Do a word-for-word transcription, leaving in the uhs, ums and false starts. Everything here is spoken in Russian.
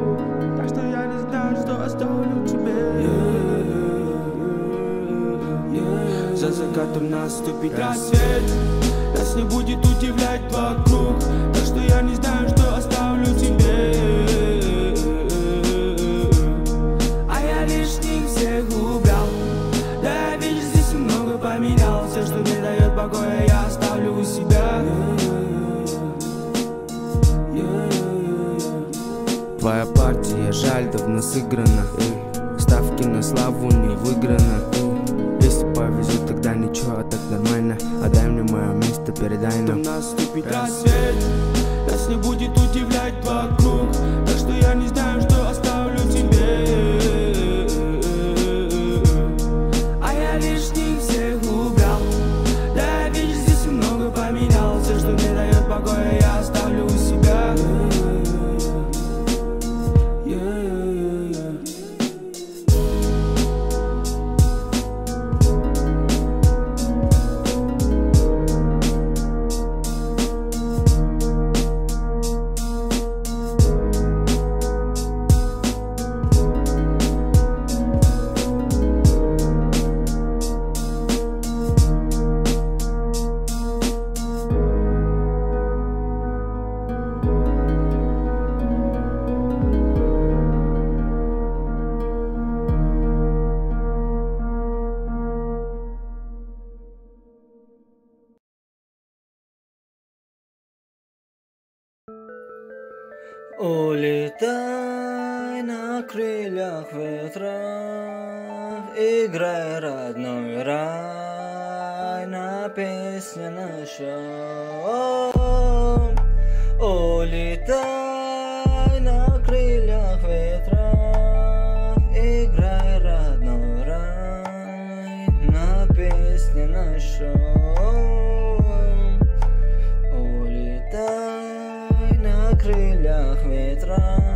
Так что я не знаю, что оставлю тебе. За закатом наступит рассвет, нас не будет удивлять вокруг. Так что я не знаю, что оставлю тебе. А я лишних всех убрал. Да, я видишь, здесь много поменял. Все, что не дает покоя, я оставлю у себя. Твоя партия, жаль, давно сыграна. Ставки на славу не выиграна. Если повезет, тогда ничего, так нормально. Отдай мне мое место, передай нам. Наступит рассвет, нас не будет удивлять вокруг. Так что я не знаю, что оставлю тебе. А я лишних всех убрал. Да, я видишь, здесь много поменял. Все, что не дает покоя, я оставлю у себя. Улетай на крыльях ветра, играй, родной рай, на песне наша. Улетай на крыльях ветра, играй, родной рай, на песне наша. Улетай на крыльях ветра.